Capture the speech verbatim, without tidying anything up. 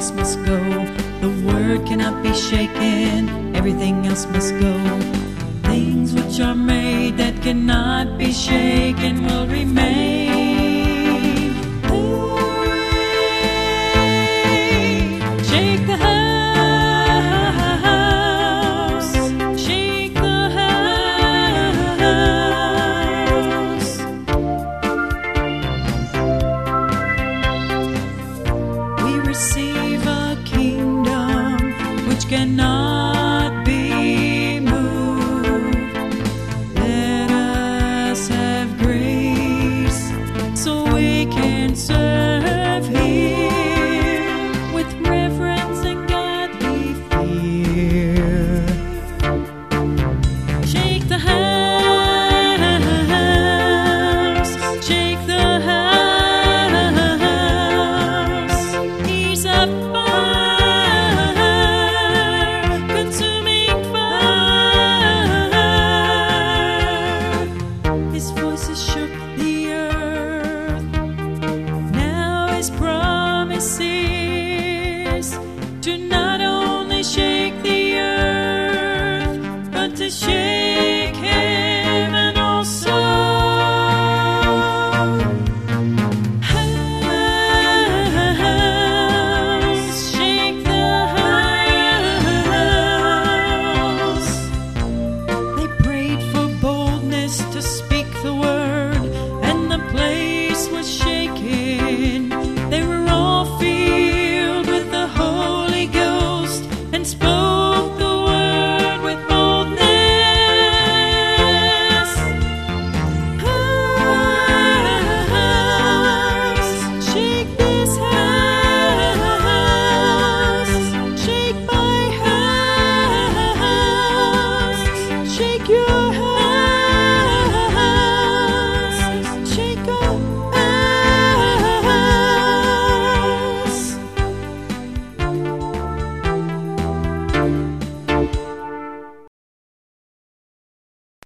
else must go. The word cannot be shaken, everything else must go. Things which are made that cannot be shaken will remain. Hooray! Shake the house, shake the house. We receive a kingdom which cannot